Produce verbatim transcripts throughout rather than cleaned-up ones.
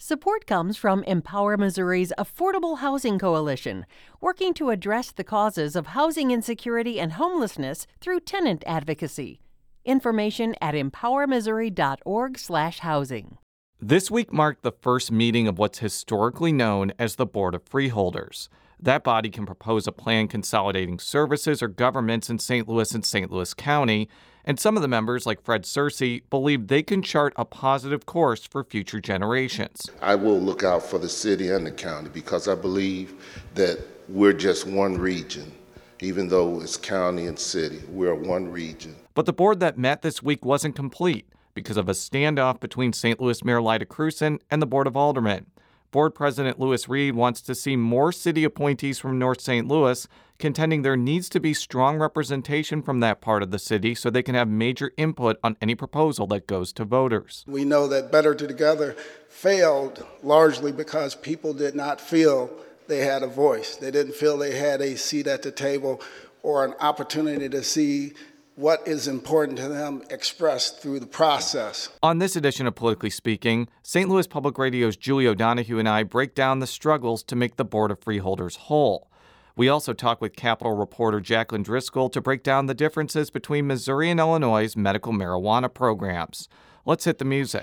Support comes from Empower Missouri's Affordable Housing Coalition, working to address the causes of housing insecurity and homelessness through tenant advocacy. Information at empower missouri dot org slash housing. This week marked the first meeting of what's historically known as the Board of Freeholders. That body can propose a plan consolidating services or governments in Saint Louis and Saint Louis County, and some of the members, like Fred Searcy, believe they can chart a positive course for future generations. I will look out for the city and the county because I believe that we're just one region. Even though it's county and city, we're one region. But the board that met this week wasn't complete because of a standoff between Saint Louis Mayor Lyda Krewson and the Board of Aldermen. Board President Lewis Reed wants to see more city appointees from North Saint Louis, contending there needs to be strong representation from that part of the city so they can have major input on any proposal that goes to voters. We know that Better Together failed largely because people did not feel they had a voice. They didn't feel they had a seat at the table or an opportunity to see what is important to them expressed through the process. On this edition of Politically Speaking, Saint Louis Public Radio's Julie O'Donoghue and I break down the struggles to make the Board of Freeholders whole. We also talk with Capitol reporter Jacqueline Driscoll to break down the differences between Missouri and Illinois' medical marijuana programs. Let's hit the music.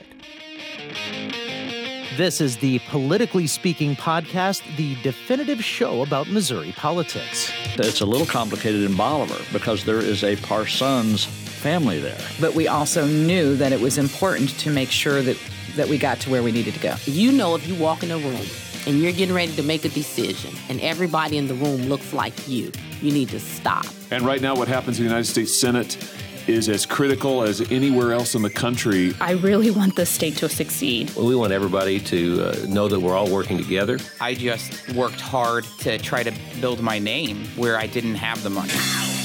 This is the Politically Speaking podcast, the definitive show about Missouri politics. It's a little complicated in Bolivar because there is a Parsons family there. But we also knew that it was important to make sure that, that we got to where we needed to go. You know, if you walk in a room and you're getting ready to make a decision and everybody in the room looks like you, you need to stop. And right now what happens in the United States Senate is as critical as anywhere else in the country. I really want the state to succeed. Well, we want everybody to uh, know that we're all working together. I just worked hard to try to build my name where I didn't have the money.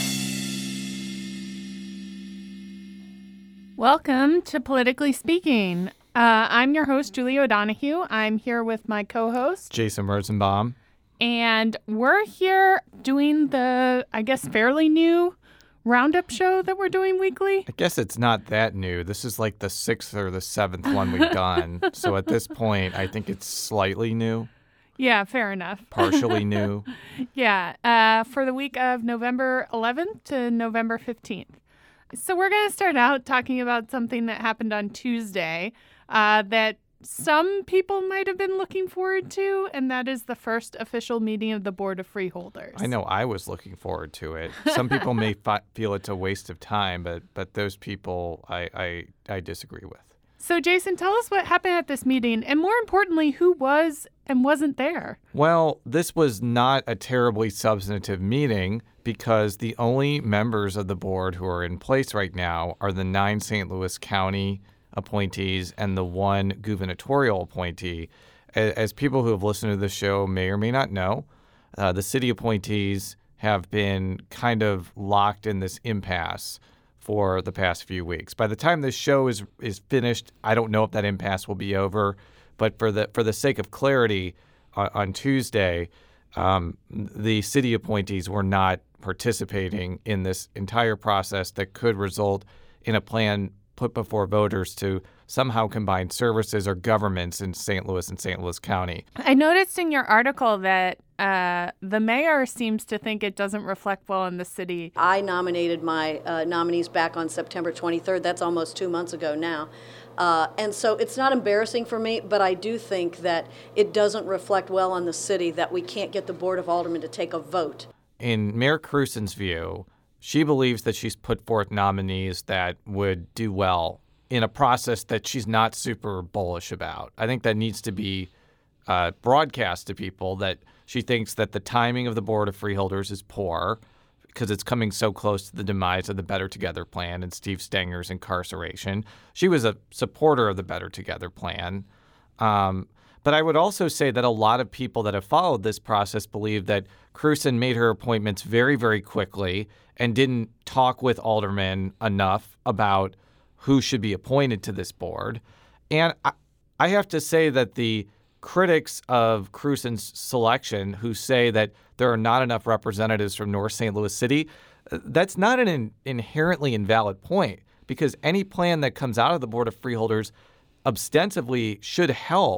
Welcome to Politically Speaking. Uh, I'm your host, Julie O'Donoghue. I'm here with my co-host, Jason Rosenbaum. And we're here doing the, I guess, fairly new Roundup show that we're doing weekly. I guess it's not that new. This is like the sixth or the seventh one we've done. So at this point, I think it's slightly new. Yeah, fair enough. Partially new. Yeah, uh, for the week of November eleventh to November fifteenth. So we're going to start out talking about something that happened on Tuesday uh, that some people might have been looking forward to, and that is the first official meeting of the Board of Freeholders. I know I was looking forward to it. Some people may fi- feel it's a waste of time, but but those people I, I I disagree with. So, Jason, tell us what happened at this meeting, and more importantly, who was and wasn't there. Well, this was not a terribly substantive meeting because the only members of the board who are in place right now are the nine Saint Louis County appointees and the one gubernatorial appointee. As people who have listened to the show may or may not know, uh, the city appointees have been kind of locked in this impasse for the past few weeks. By the time this show is is finished, I don't know if that impasse will be over, but for the for the sake of clarity, uh, on Tuesday, um, the city appointees were not participating in this entire process that could result in a plan put before voters to somehow combine services or governments in Saint Louis and Saint Louis County. I noticed in your article that uh, the mayor seems to think it doesn't reflect well in the city. I nominated my uh, nominees back on September twenty-third. That's almost two months ago now. Uh, and so it's not embarrassing for me, but I do think that it doesn't reflect well on the city that we can't get the Board of Aldermen to take a vote. In Mayor Krewson's view, she believes that she's put forth nominees that would do well in a process that she's not super bullish about. I think that needs to be uh, broadcast to people that she thinks that the timing of the Board of Freeholders is poor because it's coming so close to the demise of the Better Together plan and Steve Stenger's incarceration. She was a supporter of the Better Together plan. Um, But I would also say that a lot of people that have followed this process believe that Krewson made her appointments very, very quickly and didn't talk with aldermen enough about who should be appointed to this board. And I, I have to say that the critics of Krewson's selection who say that there are not enough representatives from North Saint Louis City, that's not an in, inherently invalid point because any plan that comes out of the Board of Freeholders ostensibly should help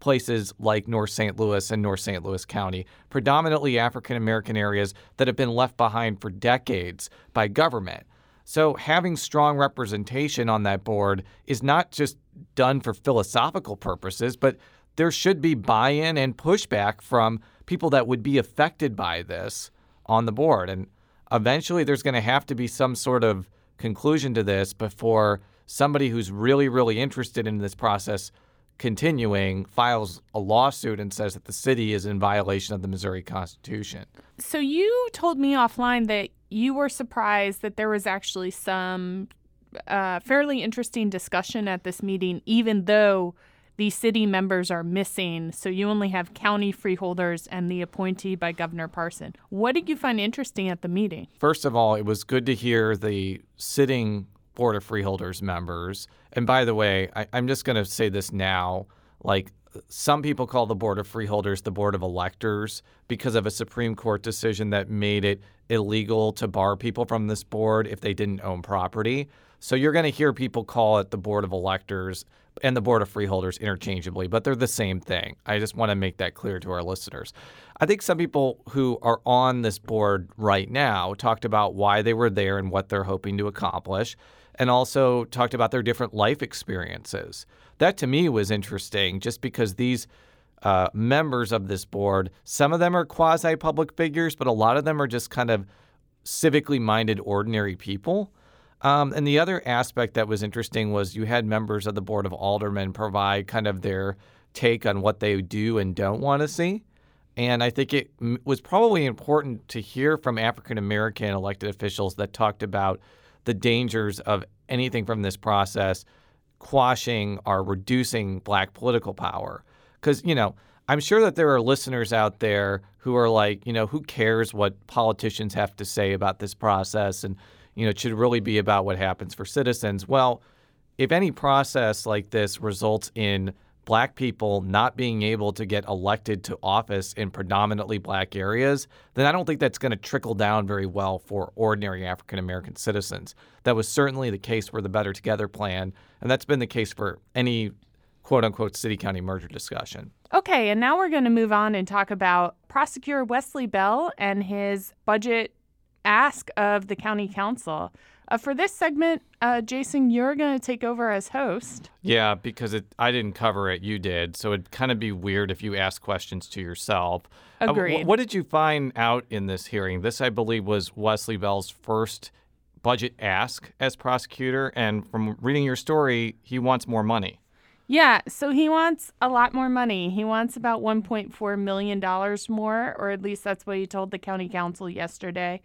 places like North Saint Louis and North Saint Louis County, predominantly African-American areas that have been left behind for decades by government. So having strong representation on that board is not just done for philosophical purposes, but there should be buy-in and pushback from people that would be affected by this on the board. And eventually there's going to have to be some sort of conclusion to this before somebody who's really, really interested in this process continuing files a lawsuit and says that the city is in violation of the Missouri Constitution. So you told me offline that you were surprised that there was actually some uh, fairly interesting discussion at this meeting, even though the city members are missing. So you only have county freeholders and the appointee by Governor Parson. What did you find interesting at the meeting? First of all, it was good to hear the sitting Board of Freeholders members. And by the way, I, I'm just going to say this now, like some people call the Board of Freeholders the Board of Electors because of a Supreme Court decision that made it illegal to bar people from this board if they didn't own property. So you're going to hear people call it the Board of Electors and the Board of Freeholders interchangeably, but they're the same thing. I just want to make that clear to our listeners. I think some people who are on this board right now talked about why they were there and what they're hoping to accomplish, and also talked about their different life experiences. That to me was interesting just because these uh, members of this board, some of them are quasi-public figures, but a lot of them are just kind of civically minded, ordinary people. Um, and the other aspect that was interesting was you had members of the Board of Aldermen provide kind of their take on what they do and don't want to see. And I think it m- was probably important to hear from African-American elected officials that talked about the dangers of anything from this process quashing or reducing Black political power. Because, you know, I'm sure that there are listeners out there who are like, you know, who cares what politicians have to say about this process? And, you know, it should really be about what happens for citizens. Well, if any process like this results in Black people not being able to get elected to office in predominantly Black areas, then I don't think that's going to trickle down very well for ordinary African-American citizens. That was certainly the case for the Better Together plan, and that's been the case for any quote-unquote city-county merger discussion. Okay, and now we're going to move on and talk about Prosecutor Wesley Bell and his budget ask of the county council. Uh, for this segment, uh, Jason, you're going to take over as host. Yeah, because it, I didn't cover it, you did. So it'd kind of be weird if you asked questions to yourself. Agreed. Uh, wh- what did you find out in this hearing? This, I believe, was Wesley Bell's first budget ask as prosecutor. And from reading your story, he wants more money. Yeah, so he wants a lot more money. He wants about one point four million dollars more, or at least that's what he told the county council yesterday.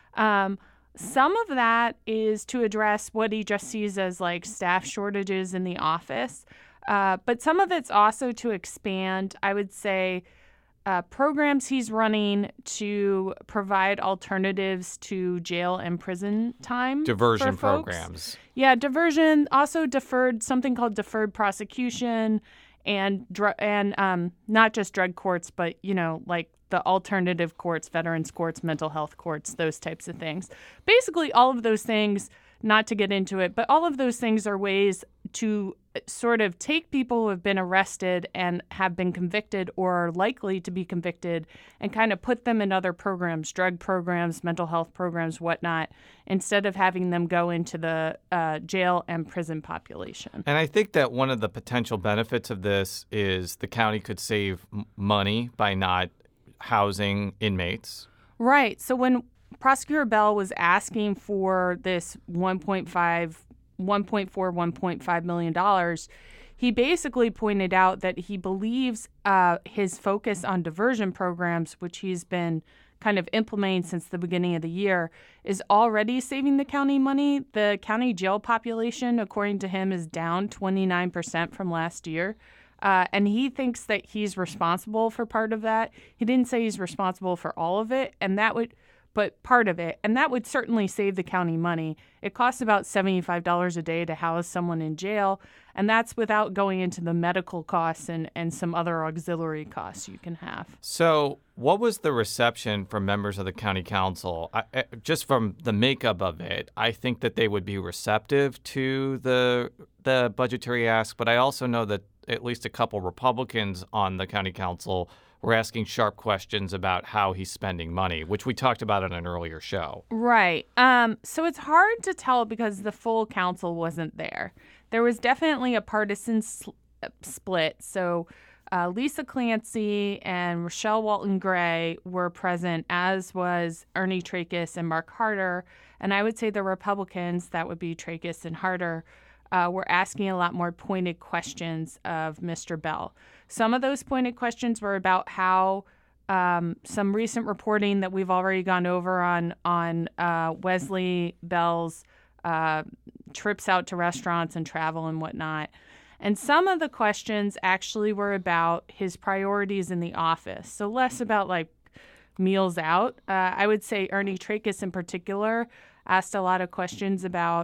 Um Some of that is to address what he just sees as like staff shortages in the office. Uh, but some of it's also to expand, I would say, uh, programs he's running to provide alternatives to jail and prison time. Diversion for folks. programs. Yeah, diversion. Also deferred, something called deferred prosecution and dr- and um, not just drug courts, but, you know, like the alternative courts, veterans courts, mental health courts, those types of things. Basically, all of those things, not to get into it, but all of those things are ways to sort of take people who have been arrested and have been convicted or are likely to be convicted and kind of put them in other programs, drug programs, mental health programs, whatnot, instead of having them go into the uh, jail and prison population. And I think that one of the potential benefits of this is the county could save m- money by not housing inmates. Right. So when Prosecutor Bell was asking for this one point five, one point four, one point five million dollars, he basically pointed out that he believes uh, his focus on diversion programs, which he's been kind of implementing since the beginning of the year, is already saving the county money. The county jail population, according to him, is down twenty-nine percent from last year. Uh, and he thinks that he's responsible for part of that. He didn't say he's responsible for all of it, and that would, but part of it, and that would certainly save the county money. It costs about seventy-five dollars a day to house someone in jail, and that's without going into the medical costs and, and some other auxiliary costs you can have. So what was the reception from members of the county council? I, I, just from the makeup of it, I think that they would be receptive to the the budgetary ask, but I also know that at least a couple Republicans on the county council were asking sharp questions about how he's spending money, which we talked about in an earlier show. Right. Um, so it's hard to tell because the full council wasn't there. There was definitely a partisan sl- split. So uh, Lisa Clancy and Rochelle Walton Gray were present, as was Ernie Trachis and Mark Harder. And I would say the Republicans, that would be Trachis and Harder, uh, were asking a lot more pointed questions of Mister Bell. Some of those pointed questions were about how um, some recent reporting that we've already gone over on on uh, Wesley Bell's uh, trips out to restaurants and travel and whatnot. And some of the questions actually were about his priorities in the office. So less about like meals out. Uh, I would say Ernie Trachis in particular asked a lot of questions about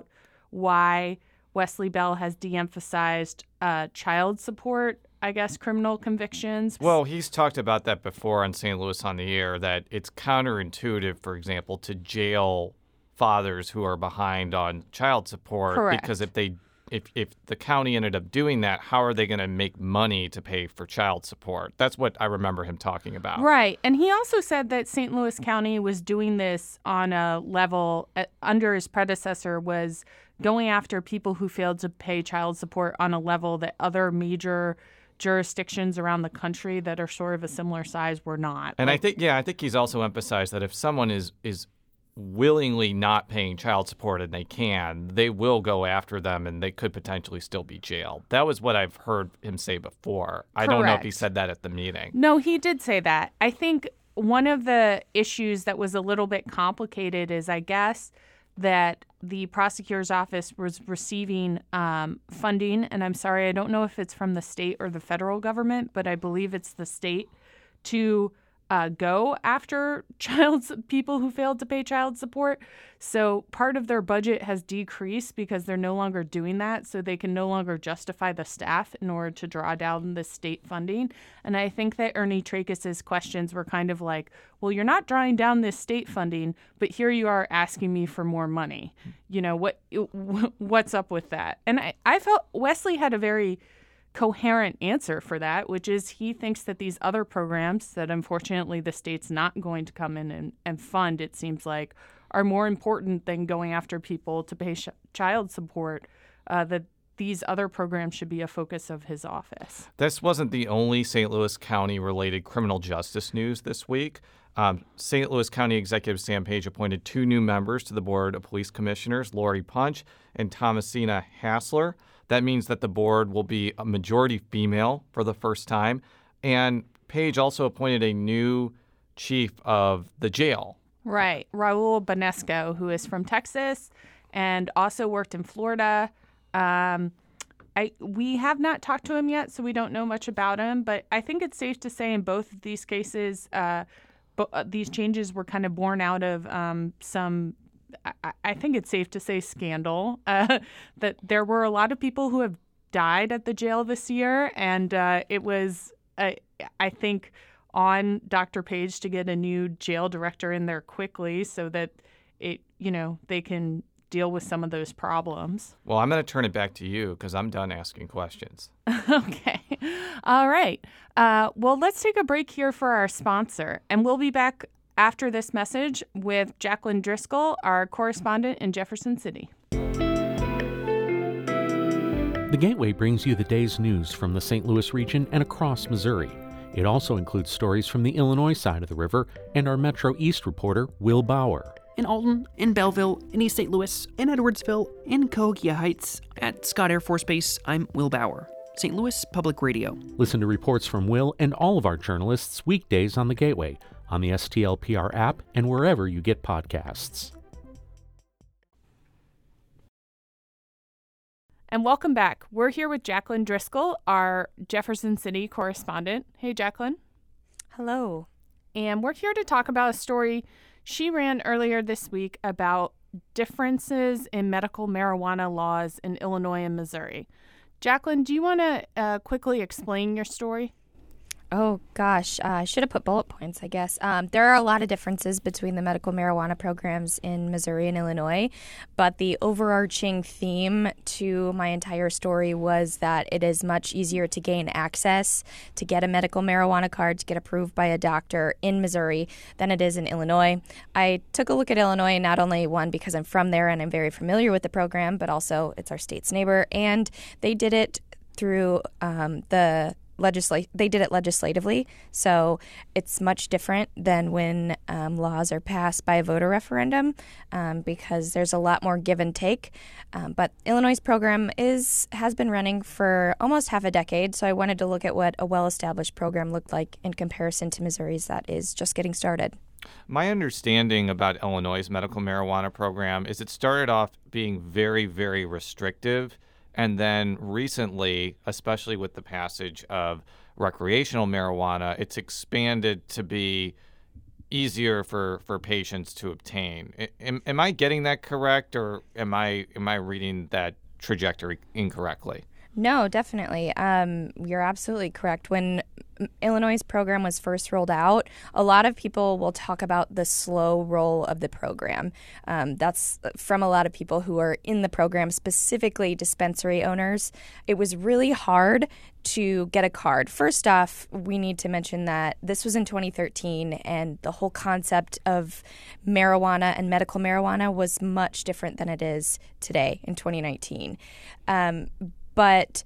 why Wesley Bell has de-emphasized uh, child support, I guess, criminal convictions. Well, he's talked about that before on Saint Louis on the Air, that it's counterintuitive, for example, to jail fathers who are behind on child support. Correct. Because if they if if the county ended up doing that, how are they going to make money to pay for child support? That's what I remember him talking about. Right. And he also said that Saint Louis County was doing this on a level uh, under his predecessor, was going after people who failed to pay child support on a level that other major jurisdictions around the country that are sort of a similar size were not. And like, I think, yeah, I think he's also emphasized that if someone is is willingly not paying child support and they can, they will go after them and they could potentially still be jailed. That was what I've heard him say before. I don't know if he said that at the meeting. No, he did say that. I think one of the issues that was a little bit complicated is, I guess, that the prosecutor's office was receiving um, funding, and I'm sorry, I don't know if it's from the state or the federal government, but I believe it's the state, to uh, go after child people who failed to pay child support. So part of their budget has decreased because they're no longer doing that, so they can no longer justify the staff in order to draw down the state funding. And I think that Ernie Trachis' questions were kind of like, well, you're not drawing down this state funding, but here you are asking me for more money. You know, what what's up with that? And I, I felt Wesley had a very coherent answer for that, which is he thinks that these other programs that unfortunately the state's not going to come in and, and fund, it seems like, are more important than going after people to pay sh- child support, uh, that these other programs should be a focus of his office. This wasn't the only Saint Louis County-related criminal justice news this week. Um, Saint Louis County Executive Sam Page appointed two new members to the Board of Police Commissioners, Lori Punch and Thomasina Hassler. That means that the board will be a majority female for the first time. And Page also appointed a new chief of the jail. Right. Raul Bonesco, who is from Texas and also worked in Florida. Um, I we have not talked to him yet, so we don't know much about him. But I think it's safe to say in both of these cases, uh, bo- uh, these changes were kind of born out of um, some, I, I think it's safe to say, scandal. Uh, that there were a lot of people who have died at the jail this year, and uh, it was, uh, I think, on Doctor Page to get a new jail director in there quickly so that it, you know, they can deal with some of those problems. Well, I'm going to turn it back to you because I'm done asking questions. Okay. All right. Uh, well, let's take a break here for our sponsor, and we'll be back after this message with Jacqueline Driscoll, our correspondent in Jefferson City. The Gateway brings you the day's news from the Saint Louis region and across Missouri. It also includes stories from the Illinois side of the river and our Metro East reporter, Will Bauer. In Alton, in Belleville, in East Saint Louis, in Edwardsville, in Cahokia Heights, at Scott Air Force Base, I'm Will Bauer, Saint Louis Public Radio. Listen to reports from Will and all of our journalists weekdays on the Gateway, on the S T L P R app, and wherever you get podcasts. And welcome back. We're here with Jacqueline Driscoll, our Jefferson City correspondent. Hey, Jacqueline. Hello. And we're here to talk about a story she ran earlier this week about differences in medical marijuana laws in Illinois and Missouri. Jacqueline, do you want to uh, quickly explain your story? Oh, gosh. Uh, I should have put bullet points, I guess. Um, there are a lot of differences between the medical marijuana programs in Missouri and Illinois, but the overarching theme to my entire story was that it is much easier to gain access to get a medical marijuana card, to get approved by a doctor in Missouri than it is in Illinois. I took a look at Illinois, not only one because I'm from there and I'm very familiar with the program, but also it's our state's neighbor, and they did it through um, the Legislate, they did it legislatively, so it's much different than when um, laws are passed by a voter referendum um, because there's a lot more give and take. Um, but Illinois' program is has been running for almost half a decade, so I wanted to look at what a well-established program looked like in comparison to Missouri's that is just getting started. My understanding about Illinois' medical marijuana program is it started off being very, very restrictive. And then recently, especially with the passage of recreational marijuana, it's expanded to be easier for, for patients to obtain. Am, am I getting that correct, or am I am I reading that trajectory incorrectly? No, definitely. Um, you're absolutely correct. When Illinois' program was first rolled out, a lot of people will talk about the slow roll of the program. Um, that's from a lot of people who are in the program, specifically dispensary owners. It was really hard to get a card. First off, we need to mention that this was in twenty thirteen, and the whole concept of marijuana and medical marijuana was much different than it is today in twenty nineteen. Um, but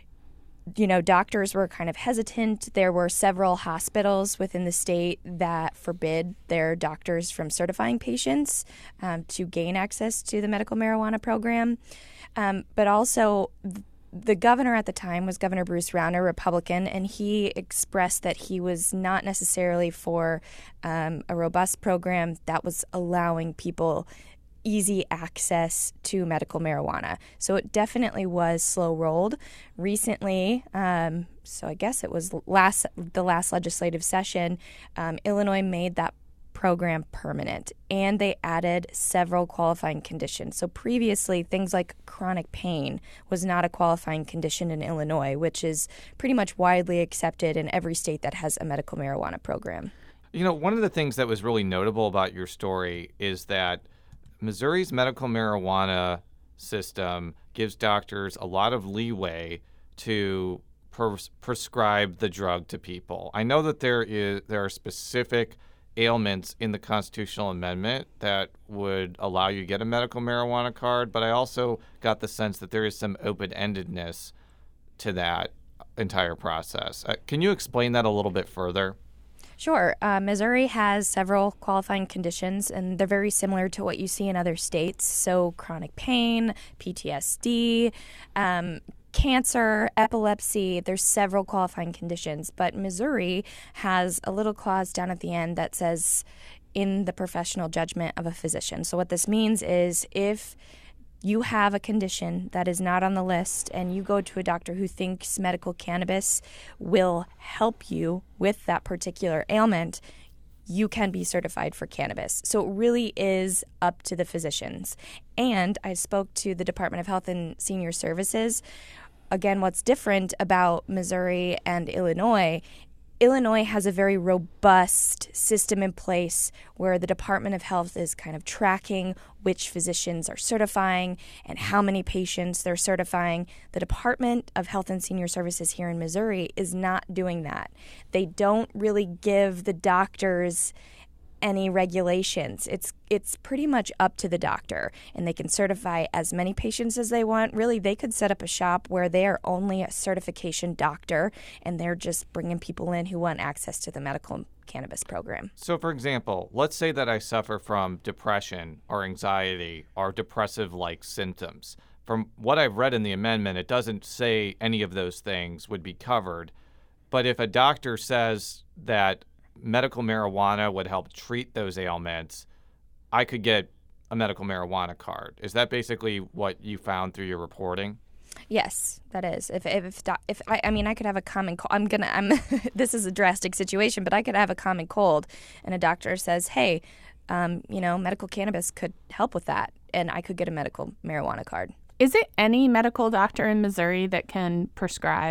you know, doctors were kind of hesitant. There were several hospitals within the state that forbid their doctors from certifying patients um, to gain access to the medical marijuana program. Um, but also, th- the governor at the time was Governor Bruce Rauner, Republican, and he expressed that he was not necessarily for um, a robust program that was allowing people easy access to medical marijuana. So it definitely was slow rolled. Recently, um, so I guess it was last the last legislative session, um, Illinois made that program permanent, and they added several qualifying conditions. So previously, things like chronic pain was not a qualifying condition in Illinois, which is pretty much widely accepted in every state that has a medical marijuana program. You know, one of the things that was really notable about your story is that Missouri's medical marijuana system gives doctors a lot of leeway to pres- prescribe the drug to people. I know that there is there are specific ailments in the constitutional amendment that would allow you to get a medical marijuana card, but I also got the sense that there is some open-endedness to that entire process. Uh, can you explain that a little bit further? Sure. Uh, Missouri has several qualifying conditions, and they're very similar to what you see in other states. So chronic pain, P T S D, um, cancer, epilepsy, there's several qualifying conditions. But Missouri has a little clause down at the end that says, in the professional judgment of a physician. So what this means is if you have a condition that is not on the list and you go to a doctor who thinks medical cannabis will help you with that particular ailment, you can be certified for cannabis. So it really is up to the physicians. And I spoke to the Department of Health and Senior Services. Again, what's different about Missouri and Illinois, Illinois has a very robust system in place where the Department of Health is kind of tracking which physicians are certifying and how many patients they're certifying. The Department of Health and Senior Services here in Missouri is not doing that. They don't really give the doctors any regulations. It's it's pretty much up to the doctor, and they can certify as many patients as they want. Really, they could set up a shop where they are only a certification doctor, and they're just bringing people in who want access to the medical cannabis program. So, for example, let's say that I suffer from depression or anxiety or depressive-like symptoms. From what I've read in the amendment, it doesn't say any of those things would be covered. But if a doctor says that medical marijuana would help treat those ailments, I could get a medical marijuana card. Is that basically what you found through your reporting? Yes, that is. If if if, if I, I mean, I could have a common cold. I'm gonna. I'm. This is a drastic situation, but I could have a common cold, and a doctor says, "Hey, um, you know, medical cannabis could help with that," and I could get a medical marijuana card. Is it any medical doctor in Missouri that can prescribe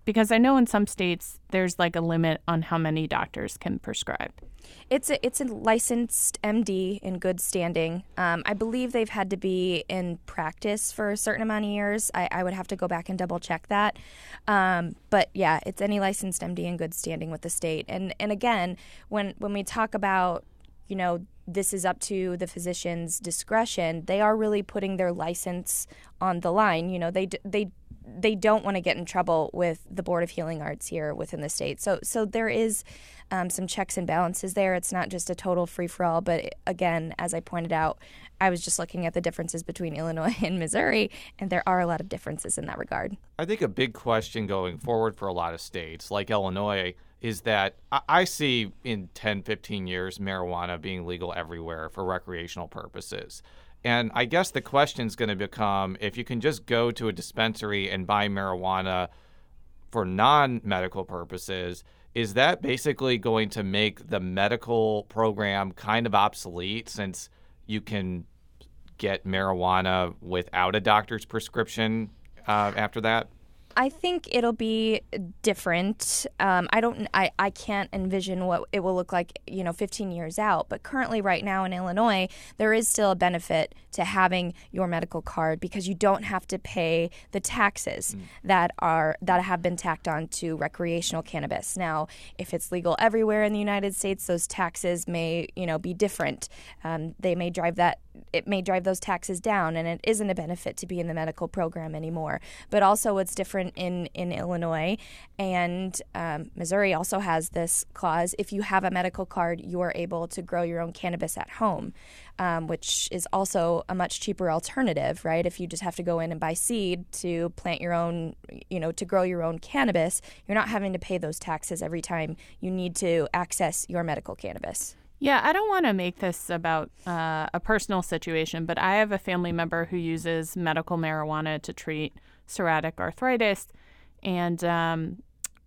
Because I know in some states there's like a limit on how many doctors can prescribe. It's a, it's a licensed M D in good standing. Um, I believe they've had to be in practice for a certain amount of years. I, I would have to go back and double check that. Um, but yeah, it's any licensed M D in good standing with the state. And and again, when when we talk about, you know, this is up to the physician's discretion, they are really putting their license on the line. You know, they they they don't want to get in trouble with the Board of Healing Arts here within the state. So so there is um, some checks and balances there. It's not just a total free-for-all. But again, as I pointed out, I was just looking at the differences between Illinois and Missouri, and there are a lot of differences in that regard. I think a big question going forward for a lot of states, like Illinois, is that I see in ten, fifteen years marijuana being legal everywhere for recreational purposes. And I guess the question is going to become, if you can just go to a dispensary and buy marijuana for non-medical purposes, is that basically going to make the medical program kind of obsolete, since you can get marijuana without a doctor's prescription uh, after that? I think it'll be different. Um, I don't. I, I can't envision what it will look like, you know, fifteen years out. But currently, right now in Illinois, there is still a benefit to having your medical card, because you don't have to pay the taxes mm. that are that have been tacked on to recreational cannabis. Now, if it's legal everywhere in the United States, those taxes may, you know, be different. Um, they may drive that. It may drive those taxes down, and it isn't a benefit to be in the medical program anymore. But also, what's different in, in Illinois and um, Missouri also has this clause: if you have a medical card, you are able to grow your own cannabis at home, um, which is also a much cheaper alternative, right? If you just have to go in and buy seed to plant your own, you know, to grow your own cannabis, you're not having to pay those taxes every time you need to access your medical cannabis. Yeah, I don't want to make this about uh, a personal situation, but I have a family member who uses medical marijuana to treat psoriatic arthritis, and um,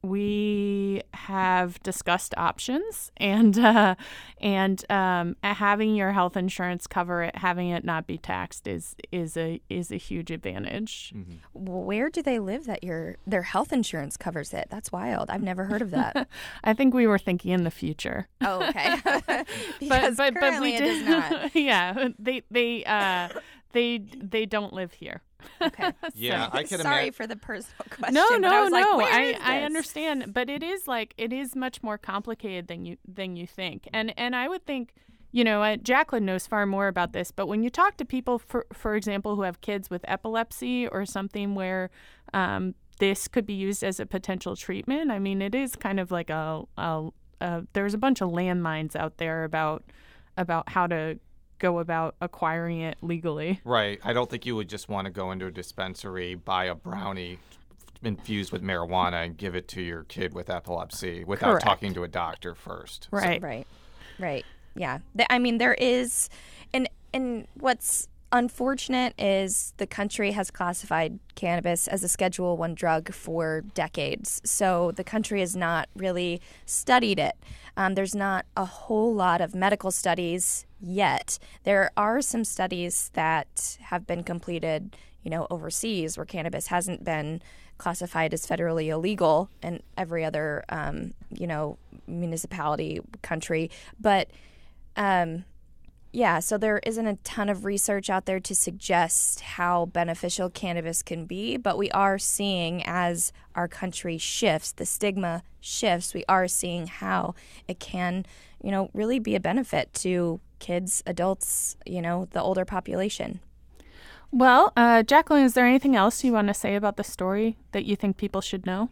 we have discussed options, and uh, and um, having your health insurance cover it, having it not be taxed is is a is a huge advantage. Mm-hmm. Where do they live that your their health insurance covers it? That's wild. I've never heard of that. I think we were thinking in the future. Oh, okay. but but but we it did does not. Yeah, they they uh, they they don't live here. Okay. Yeah, so, I can sorry imagine. for the personal question. No, but no, I was like, no. where I, is I this? understand, but it is like it is much more complicated than you than you think. And and I would think, you know, uh, Jacqueline knows far more about this. But when you talk to people, for for example, who have kids with epilepsy or something where um, this could be used as a potential treatment, I mean, it is kind of like a, a, a there's a bunch of landmines out there about about how to go about acquiring it legally. Right. I don't think you would just want to go into a dispensary, buy a brownie infused with marijuana, and give it to your kid with epilepsy without Correct. talking to a doctor first. Right. So, right. Right. Yeah. The, I mean, there is, and and what's unfortunate is the country has classified cannabis as a Schedule One drug for decades. So the country has not really studied it. Um, there's not a whole lot of medical studies yet. There are some studies that have been completed, you know, overseas where cannabis hasn't been classified as federally illegal in every other, um, you know, municipality, country. But, um, yeah, so there isn't a ton of research out there to suggest how beneficial cannabis can be, but we are seeing as our country shifts, the stigma shifts, we are seeing how it can, you know, really be a benefit to kids, adults, you know, the older population. Well, uh, Jacqueline, is there anything else you want to say about the story that you think people should know?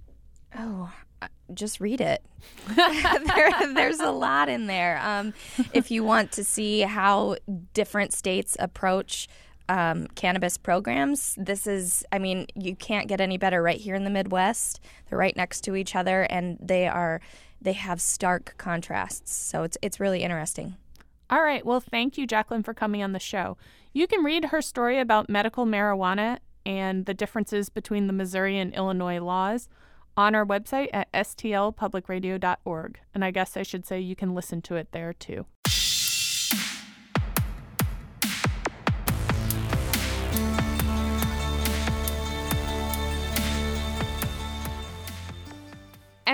Oh, just read it. there, there's a lot in there. Um, if you want to see how different states approach um, cannabis programs, this is, I mean, you can't get any better right here in the Midwest. They're right next to each other, and they are, they have stark contrasts. So it's it's really interesting. All right. Well, thank you, Jacqueline, for coming on the show. You can read her story about medical marijuana and the differences between the Missouri and Illinois laws on our website at s t l public radio dot org. And I guess I should say you can listen to it there, too.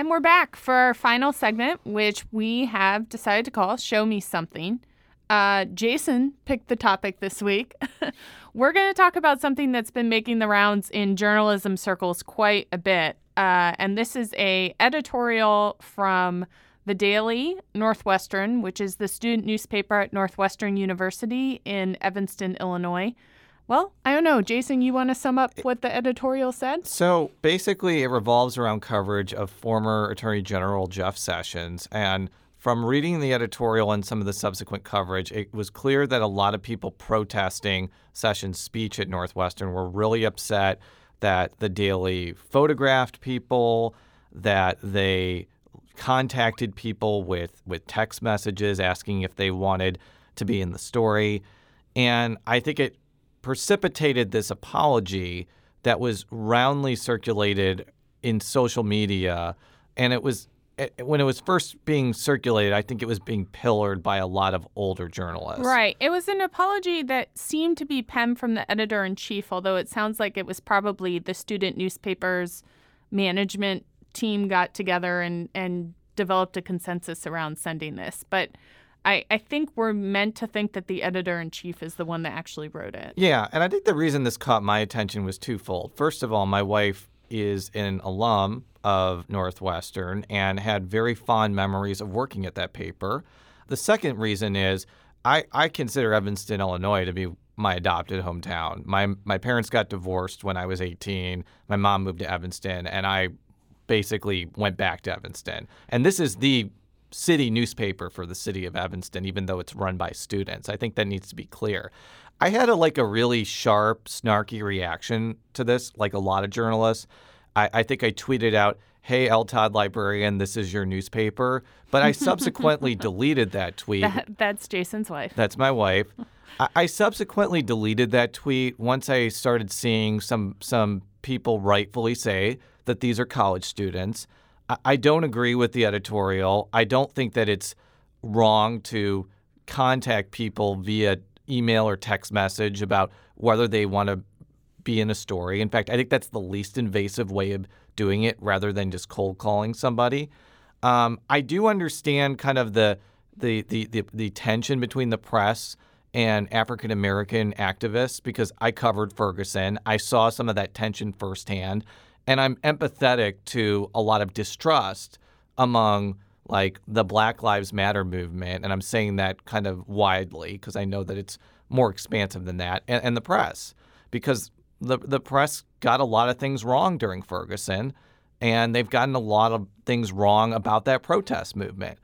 And we're back for our final segment, which we have decided to call Show Me Something. Uh, Jason picked the topic this week. We're going to talk about something that's been making the rounds in journalism circles quite a bit. Uh, and this is a editorial from The Daily Northwestern, which is the student newspaper at Northwestern University in Evanston, Illinois. Well, I don't know. Jason, you want to sum up what the editorial said? So basically, it revolves around coverage of former Attorney General Jeff Sessions. And from reading the editorial and some of the subsequent coverage, it was clear that a lot of people protesting Sessions' speech at Northwestern were really upset that the Daily photographed people, that they contacted people with, with text messages asking if they wanted to be in the story. And I think it precipitated this apology that was roundly circulated in social media. And it was when it was first being circulated, I think it was being pillared by a lot of older journalists. Right. It was an apology that seemed to be penned from the editor-in-chief, although it sounds like it was probably the student newspaper's management team got together and, and developed a consensus around sending this. But I, I think we're meant to think that the editor-in-chief is the one that actually wrote it. Yeah, and I think the reason this caught my attention was twofold. First of all, my wife is an alum of Northwestern and had very fond memories of working at that paper. The second reason is I, I consider Evanston, Illinois to be my adopted hometown. My my parents got divorced when I was eighteen. My mom moved to Evanston, and I basically went back to Evanston. And this is the city newspaper for the city of Evanston, even though it's run by students. I think that needs to be clear. I had a like a really sharp, snarky reaction to this, like a lot of journalists. I, I think I tweeted out, "Hey, L. Todd Librarian, this is your newspaper." But I subsequently deleted that tweet. That, that's Jason's wife. That's my wife. I, I subsequently deleted that tweet once I started seeing some some people rightfully say that these are college students. I, I don't agree with the editorial. I don't think that it's wrong to contact people via email or text message about whether they want to be in a story. In fact, I think that's the least invasive way of doing it rather than just cold calling somebody. Um, I do understand kind of the the, the the the tension between the press and African American activists because I covered Ferguson. I saw some of that tension firsthand, and I'm empathetic to a lot of distrust among like the Black Lives Matter movement, and I'm saying that kind of widely because I know that it's more expansive than that, and, and the press, because the the press got a lot of things wrong during Ferguson, and they've gotten a lot of things wrong about that protest movement.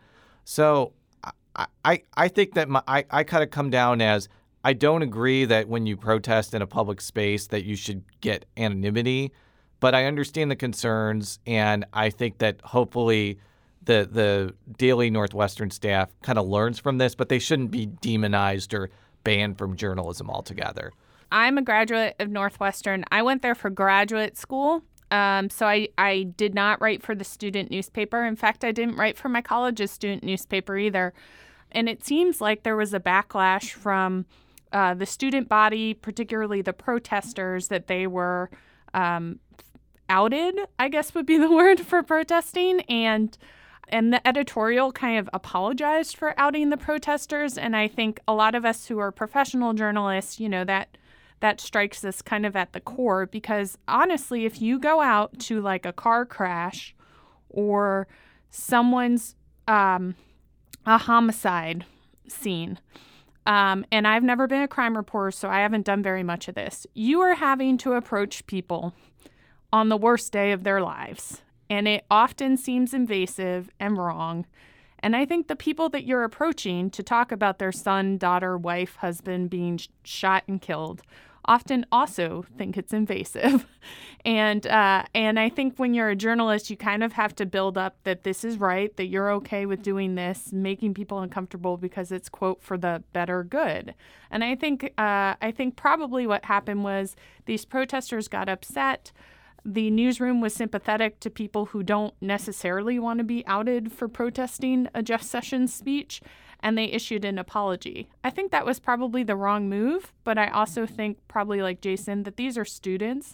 So I I, I think that my, I, I kind of come down as I don't agree that when you protest in a public space that you should get anonymity, but I understand the concerns, and I think that hopefully the the Daily Northwestern staff kind of learns from this, but they shouldn't be demonized or banned from journalism altogether. I'm a graduate of Northwestern. I went there for graduate school, um, so I, I did not write for the student newspaper. In fact, I didn't write for my college's student newspaper either. And it seems like there was a backlash from uh, the student body, particularly the protesters, that they were um, outed, I guess would be the word for protesting. And And the editorial kind of apologized for outing the protesters. And I think a lot of us who are professional journalists, you know, that that strikes us kind of at the core. Because honestly, if you go out to like a car crash or someone's um, a homicide scene, um, and I've never been a crime reporter, so I haven't done very much of this, you are having to approach people on the worst day of their lives. And it often seems invasive and wrong. And I think the people that you're approaching to talk about their son, daughter, wife, husband being sh- shot and killed often also think it's invasive. and uh, and I think when you're a journalist, you kind of have to build up that this is right, that you're okay with doing this, making people uncomfortable because it's, quote, for the better good. And I think uh, I think probably what happened was these protesters got upset. The newsroom was sympathetic to people who don't necessarily want to be outed for protesting a Jeff Sessions speech, and they issued an apology. I think that was probably the wrong move, but I also think, probably like Jason, that these are students,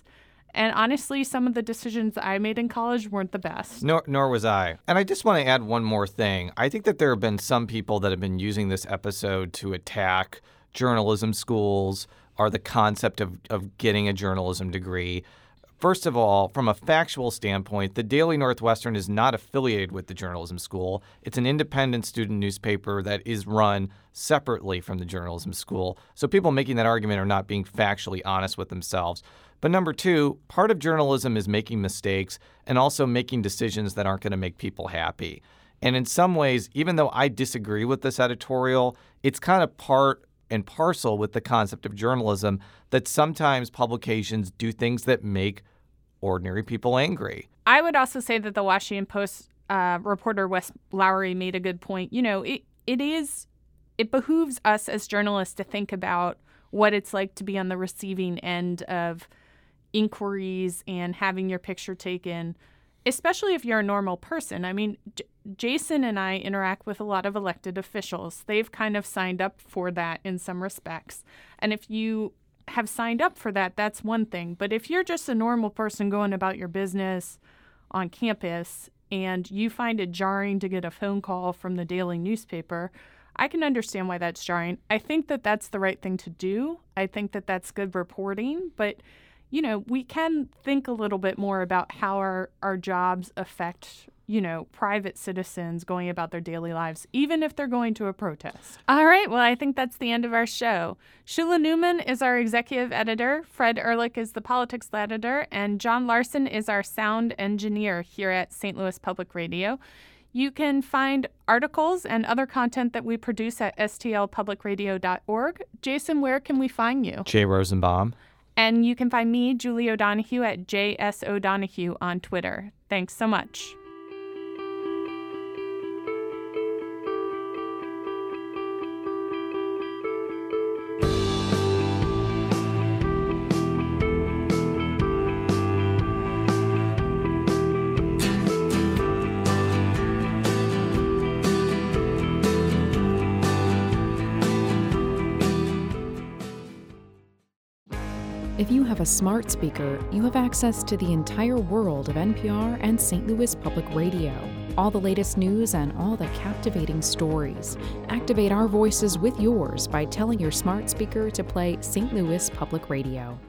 And honestly, some of the decisions that I made in college weren't the best. Nor, nor was I. And I just want to add one more thing. I think that there have been some people that have been using this episode to attack journalism schools or the concept of, of getting a journalism degree. First of all, from a factual standpoint, the Daily Northwestern is not affiliated with the journalism school. It's an independent student newspaper that is run separately from the journalism school. So people making that argument are not being factually honest with themselves. But number two, part of journalism is making mistakes and also making decisions that aren't going to make people happy. And in some ways, even though I disagree with this editorial, it's kind of part and parcel with the concept of journalism that sometimes publications do things that make ordinary people angry. I would also say that the Washington Post uh, reporter Wes Lowery made a good point. You know, it it is it behooves us as journalists to think about what it's like to be on the receiving end of inquiries and having your picture taken, especially if you're a normal person. I mean, J- Jason and I interact with a lot of elected officials. They've kind of signed up for that in some respects. And if you have signed up for that, that's one thing. But if you're just a normal person going about your business on campus and you find it jarring to get a phone call from the daily newspaper, I can understand why that's jarring. I think that that's the right thing to do. I think that that's good reporting. But you know, we can think a little bit more about how our, our jobs affect, you know, private citizens going about their daily lives, even if they're going to a protest. All right. Well, I think that's the end of our show. Shula Newman is our executive editor. Fred Ehrlich is the politics editor. And John Larson is our sound engineer here at Saint Louis Public Radio. You can find articles and other content that we produce at S T L public radio dot org. Jason, where can we find you? Jay Rosenbaum. And you can find me, Julie O'Donoghue, at J S O'Donoghue on Twitter. Thanks so much. If you have a smart speaker, you have access to the entire world of N P R and Saint Louis Public Radio. All the latest news and all the captivating stories. Activate our voices with yours by telling your smart speaker to play Saint Louis Public Radio.